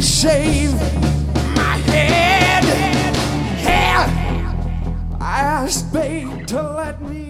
shave my head. I asked babe to let me